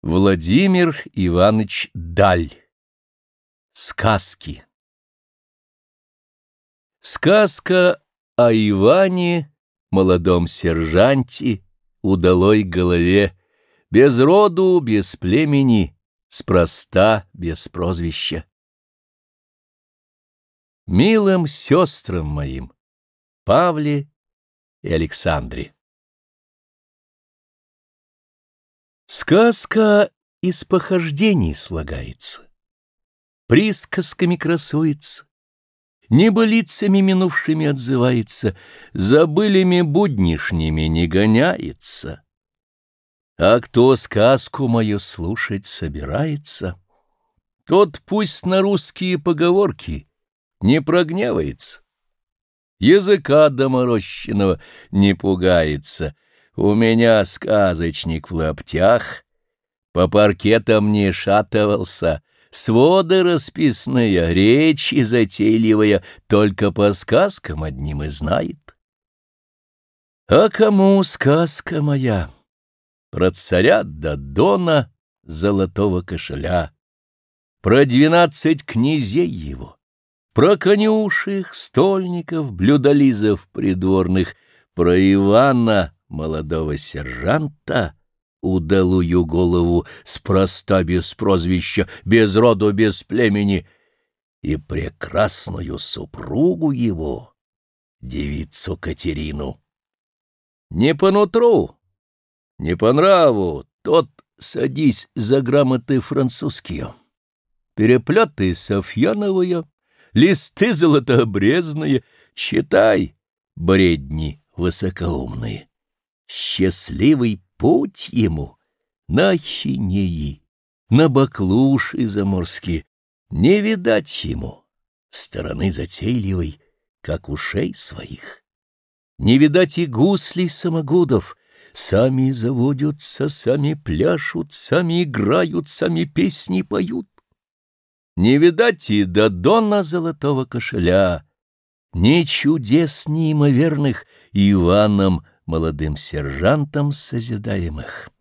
Владимир Иванович Даль. Сказки. Сказка о Иване, молодом сержанте, удалой голове, без роду, без племени, спроста, без прозвища. Милым сестрам моим, Павле и Александре. Сказка из похождений слагается, присказками красуется, небылицами минувшими отзывается, забылями буднишними не гоняется. А кто сказку мою слушать собирается, тот пусть на русские поговорки не прогневается, языка доморощенного не пугается. У меня сказочник в лаптях, по паркетам не шатывался, своды расписные, речи затейливая, только по сказкам одним и знает. А кому сказка моя? Про царя Додона золотого кошеля, про 12 князей его, про конюшек, стольников, блюдолизов придворных, про Ивана, молодого сержанта, удалую голову, спроста без прозвища, без роду, без племени, и прекрасную супругу его, девицу Катерину. Не по нутру, не по нраву, тот садись за грамоты французские, переплеты софьяновые, листы золотообрезные, читай, бредни высокоумные. Счастливый путь ему на Ахинеи, на баклуши заморские, не видать ему стороны затейливой, как ушей своих. Не видать и гуслей самогудов, сами заводятся, сами пляшут, сами играют, сами песни поют. Не видать и Додона золотого кошеля, ни чудес неимоверных Иваном, молодым сержантом созидаемых.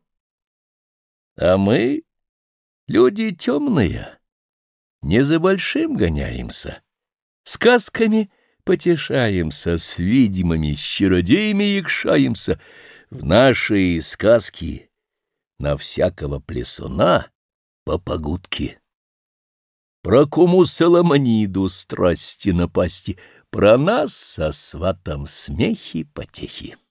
А мы, люди темные, не за большим гоняемся, сказками потешаемся, с ведьмами, с чародеями якшаемся. В наши сказки на всякого плесуна по погудке. Про куму Соломониду страсти напасти, про нас со сватом смехи потехи.